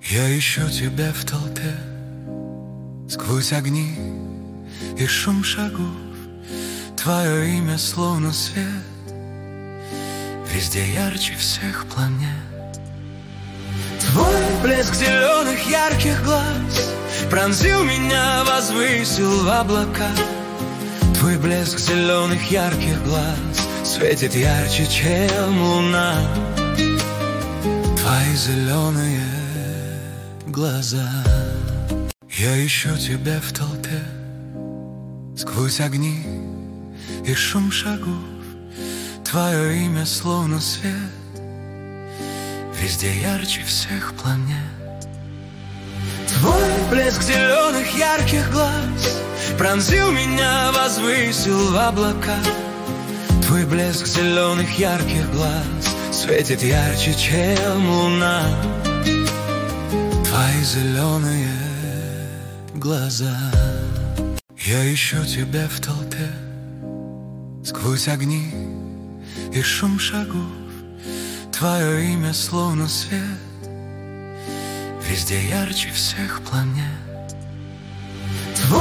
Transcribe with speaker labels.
Speaker 1: Я ищу тебя в толпе, сквозь огни и шум шагов. Твое имя словно свет, везде ярче всех планет. Твой блеск зеленых ярких глаз пронзил меня, возвысил в облака. Твой блеск зеленых ярких глаз светит ярче, чем луна. Твои зеленые глаза. Я ищу тебя в толпе, сквозь огни и шум шагов. Твое имя словно свет, везде ярче всех планет. Твой блеск зеленых ярких глаз пронзил меня, возвысил в облака. Твой блеск зеленых ярких глаз светит ярче, чем луна. Твои зеленые глаза. Я ищу тебя в толпе, сквозь огни и шум шагов. Твое имя словно свет, везде ярче всех планет.